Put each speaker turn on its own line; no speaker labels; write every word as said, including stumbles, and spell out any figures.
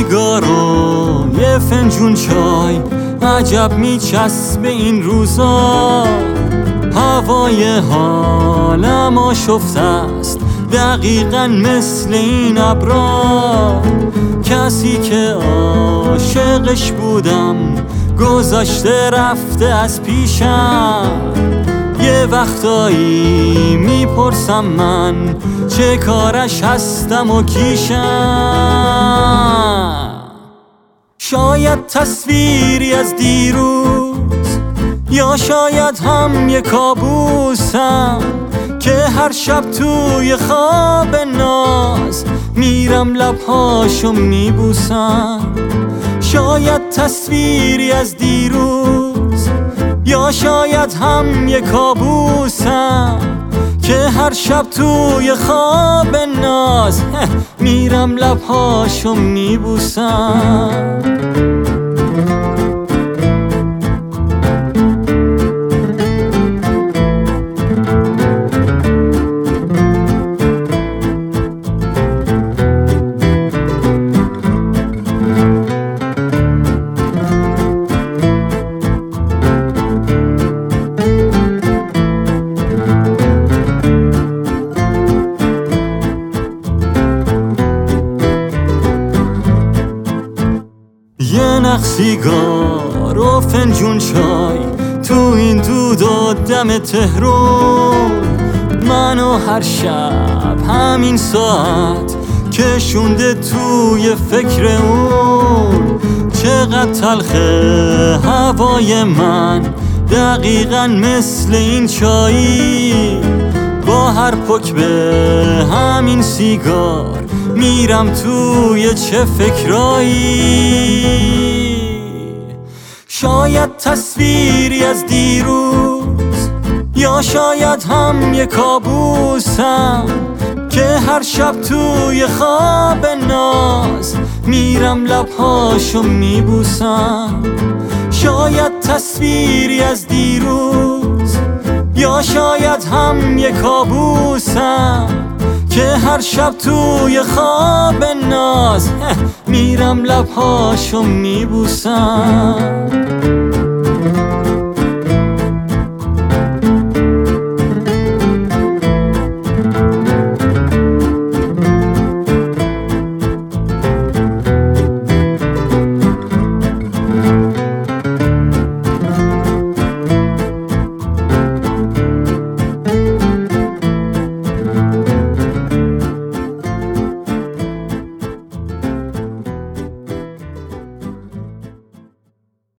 سیگار و یه فنجون چای عجب میچسبه این روزا. هوای حالم آشفته است دقیقاً مثل این ابرا. کسی که عاشقش بودم گذشته رفته از پیشم. یه وقتایی میپرسم من چه کارش هستم و کیشم. شاید تصویری از دیروز یا شاید هم یه کابوسم که هر شب توی خواب ناز میرم لبهاشو میبوسم. شاید تصویری از دیروز یا شاید هم یه کابوسم که هر شب توی خواب ناز میرم لبهاشو میبوسم. یه نخ سیگار و فنجون چای تو این دود و دم تهرون. منو هر شب همین ساعت کشونده توی فکر اون. چقدر تلخه هوای من دقیقاً مثل این چایی. با هر پک به همین سیگار میرم توی چه فکرایی. شاید تصویری از دیروز یا شاید هم یه کابوسم که هر شب توی خواب ناز میرم لبهاشو میبوسم. شاید تصویری از دیروز یا شاید هم یه کابوسم که هر شب توی خواب ناز میرم لبهاشو میبوسم.